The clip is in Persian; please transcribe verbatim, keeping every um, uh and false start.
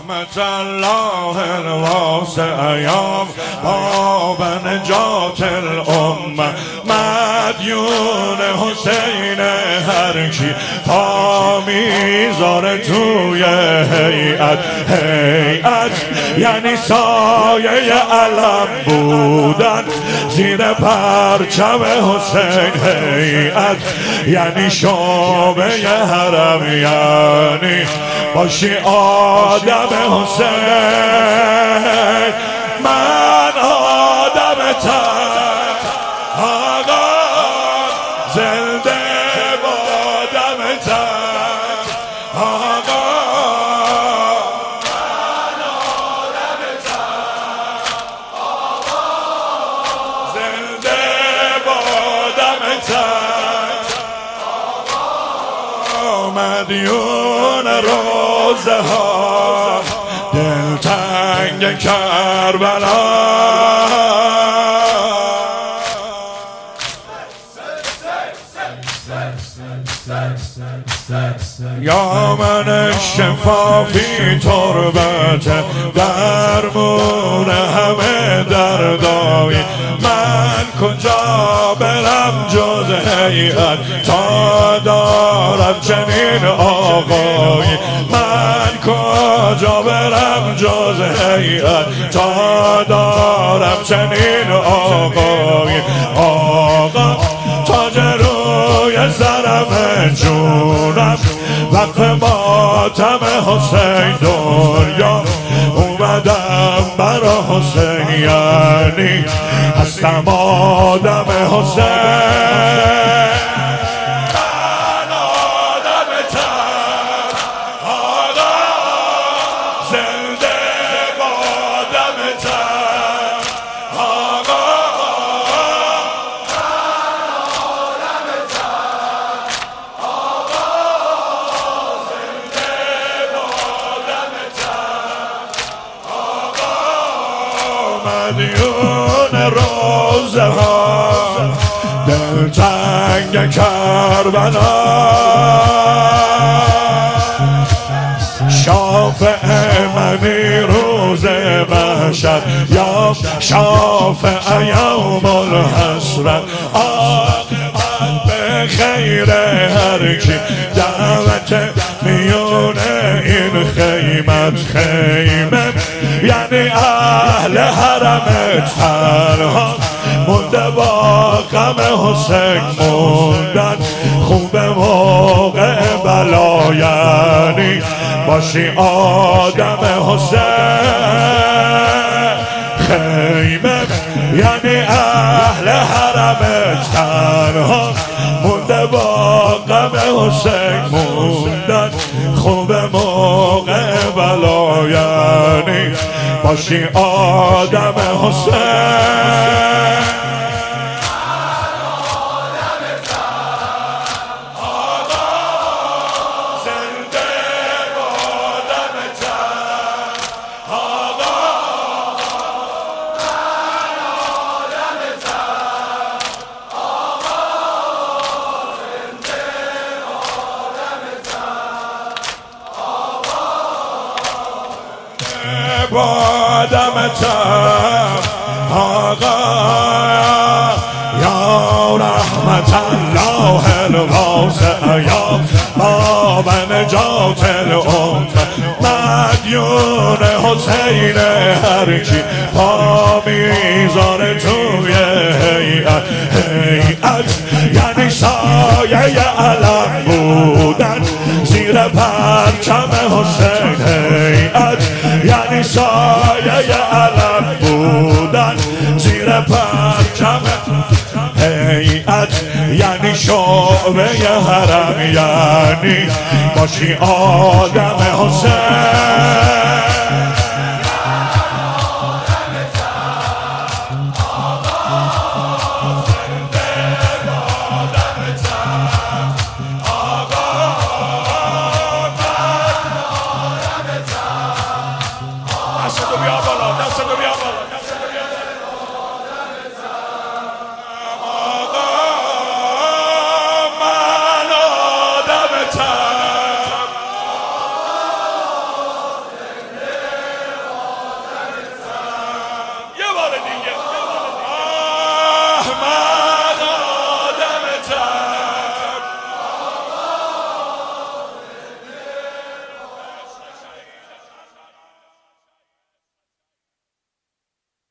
رحمت الله الواسع یا باب نجات الامه مدیون حسین هر کی پا میذاره توی هیئت. هیئت یعنی سایه علم بودن زیر پرچم حسین. هیئت یعنی شعبه حرم، یعنی باشی آدم حسین. من آدمتم آقا، زنده بادمتم آقا. من آدمتم آقا، زنده بادمتم آقا. مدیون روزه ها دلتنگ کربلا، یا من شفافی تربت درمون همه دردای. من کجا برم جز هیئت تا دارم چنین آقای. من کجا برم جز هیئت تا دارم چنین آقای. آقا تاج روی سرم جونم، وقت ماتم حسین دنیا اومدم برا حسین، یعنی هستم آدم حسین. من آدمتم آقا، زنده بادمتم آقا. مدیون روزه ها دلتنگ کربلا، شافع منی روز محشر یا شافع یوم الحسرت. عاقبت به خیر هر کی دعوت میونه این خیمت. خیمه یعنی اهل حرم تنها مونده با غم حسین موندن. خوب موقع بلا یعنی باشی آدم حسین. خیمه یعنی اهل حرم تنها مونده با غم حسین موندن. خوب موقع بلا یعنی باشی آدم حسین. بادمتم آقا، یا رحمت الله الواسع یا باب نجات الامه مدیون حسین هر کی پا میذاره توی هیئت. هیئت یعنی سایه علم بودن زیر پرچم حسین. هیئت یعنی سایه علم بودن زیر پرچم. هیئت یعنی شعبه حرم، یعنی باشی آدم حسین.